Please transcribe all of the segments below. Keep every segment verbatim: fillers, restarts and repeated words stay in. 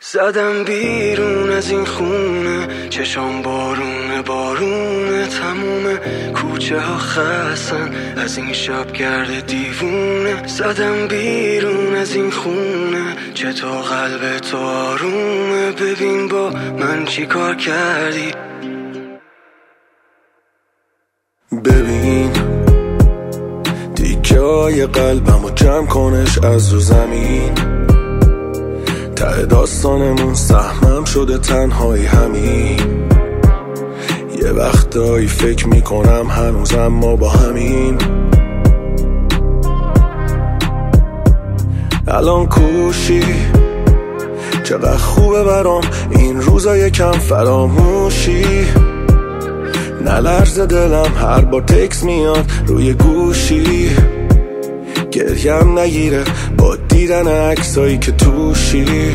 زدم بیرون از این خونه، چشام بارونه بارونه، تموم کوچه ها خستن از این شب گرد دیوونه. زدم بیرون از این خونه، چطور قلب تو آرومه، ببین با من چی کار کردی. ببین دیگه های قلبمو جمع کنش از رو زمین، ته داستانمون سهمم شده تنهایی همین. یه وقتایی فکر میکنم هنوزم ما با همین. الان کوشی چقدر خوبه برام این روزا یکم فراموشی. نلرز دلم هر بار تکس میاد روی گوشی، گریم نگیره با دیدن عکسایی که توشی.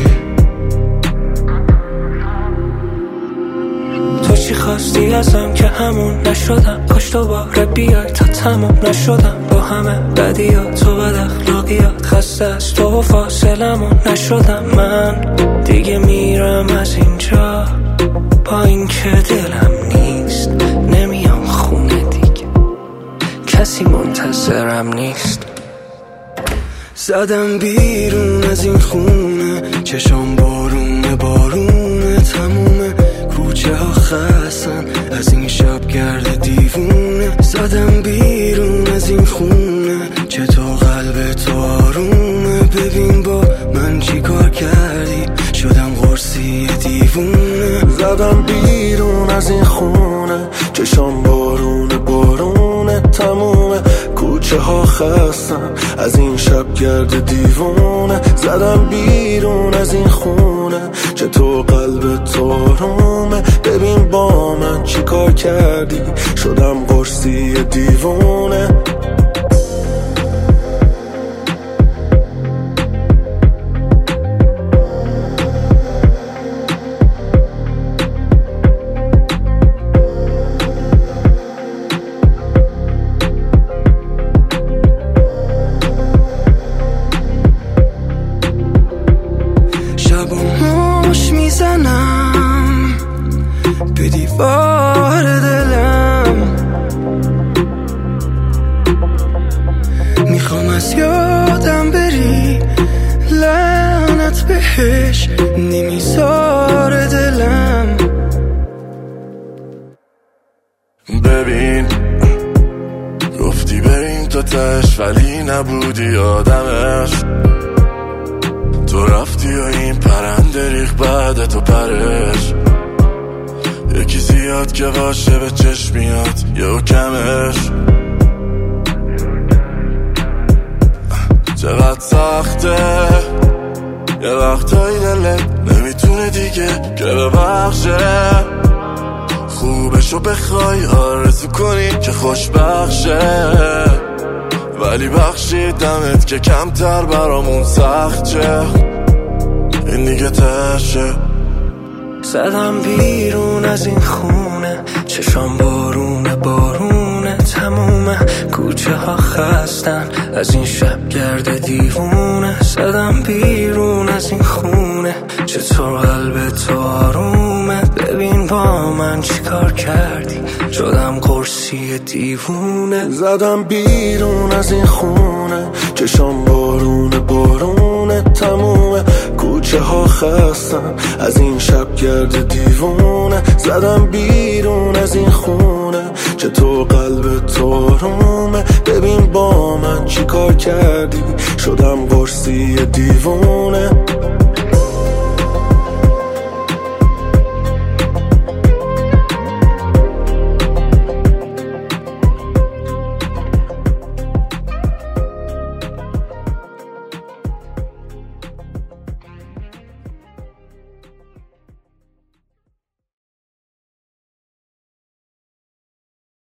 تو چی خواستی ازم که همون نشدم، کاش دوباره بیای تا تموم نشدم با همه بدیات تو بد اخلاقیات. خسته از تو و فاصلمون نشدم من، دیگه میرم از اینجا با این که دلم نیست. نمیام خونه دیگه، کسی منتظرم نیست. زدم بیرون از این خونه، چشام بارونه بارونه، تموم کوچه ها خستن از این شب گرد دیوونه. زدم بیرون از این خونه، چطور قلب تو آرومه، ببین با من چی کار کردی، شدم قرصی دیوونه. زدم بیرون از این خونه، چشام بارونه بارونه، تموم کوچه ها خستن از این شب گرد دیوونه. زدم بیرون از این خونه، چطور قلب تو آرومه، ببین با من چی کار کردی، شدم قرصی دیوونه. میزنم به دیوار دلم، میخوام از یادم بری، لعنت بهش نمیذاره دلم. ببین گفتی بریم تا تش ولی نبودی آدمش، تو رفتی و این پرنده ریخ بعد تو پرش. یکی زیاد که باشه به چشمیات یه کمش. چقدر سخته یه وقتایی دلت نمیتونه دیگه که ببخشه، خوبشو بخوای آرزو کنی که خوشبخشه، ولی بخشیدمت که کمتر برامون سخت شه، این دیگه تشه. زدم بیرون از این خونه، چشام بارونه بارونه، تموم کوچه ها خستن از این شب گرد دیوونه. زدم بیرون از این خونه، چطور قلب تو آرومه، ببین با من چی کار کردی، شدم قرصی دیوونه. زدم بیرون از این خونه، چشام بارونه بارونه، تموم کوچه ها خستن از این شب گرد دیوونه. زدم بیرون از این خونه، چطور قلب تو آرومه، ببین با من چی کار کردی، شدم قرصی دیوونه.